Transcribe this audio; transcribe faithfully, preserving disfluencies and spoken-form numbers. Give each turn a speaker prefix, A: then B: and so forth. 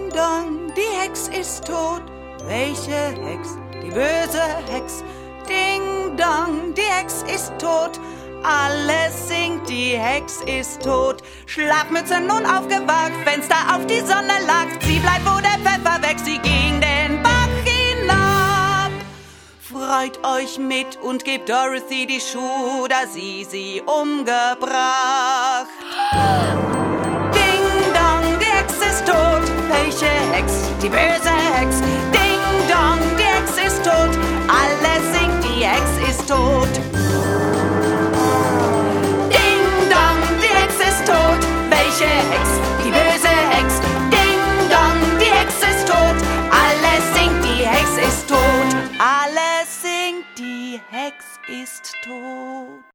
A: dong, die Hex ist tot. Welche Hex? Die böse Hex. Ding dong, die Hex ist tot. Alles singt, die Hex ist tot. Schlafmütze nun aufgewacht, Fenster auf die Sonne lacht. Sie bleibt, wo der Pfeffer wächst, sie ging den Bach hinab. Freut euch mit und gebt Dorothy die Schuhe, da sie sie umgebracht.